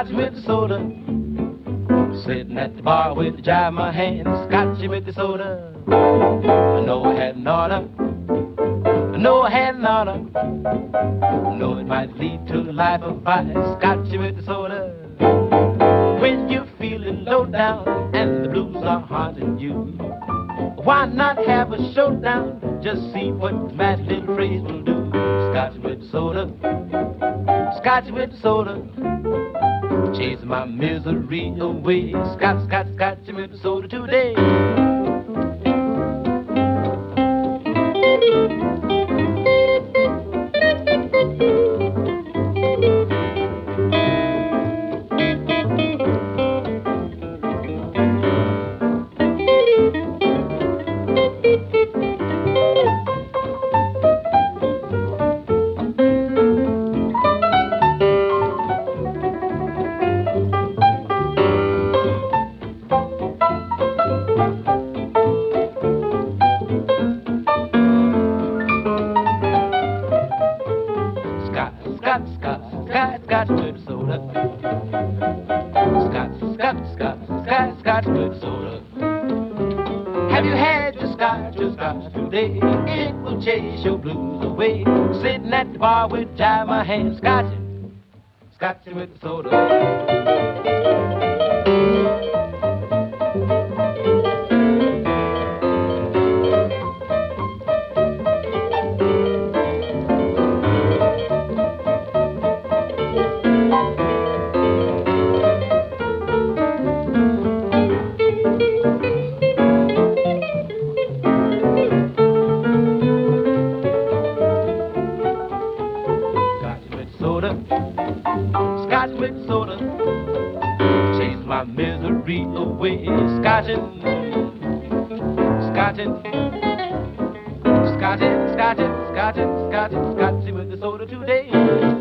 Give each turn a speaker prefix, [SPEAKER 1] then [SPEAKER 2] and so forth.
[SPEAKER 1] scotch with the soda. Sitting at the bar with the jive in my hand, scotch with the soda. I know I hadn't oughta, I know I hadn't oughta, I know it might lead to a life of vice, scotch with the soda. When you're feeling low down and the blues are haunting you, why not have a showdown? Just see what the mad little phrase will do. Scotch with the soda, scotch with the soda, chasing my misery away. Scotch, scotch, scotch with the soda today. Scotch, scotch, scotch, scotch with soda. Scotch, scotch, scotch, scotch, scotch with soda. Have you had your scotch today? It will chase your blues away. Sitting at the bar with jive in my hand, scotching, scotching with soda. Scotch with soda, chase my misery away. Scotching, scotching, scotching, scotching, scotching, scotching, scotching with the soda today.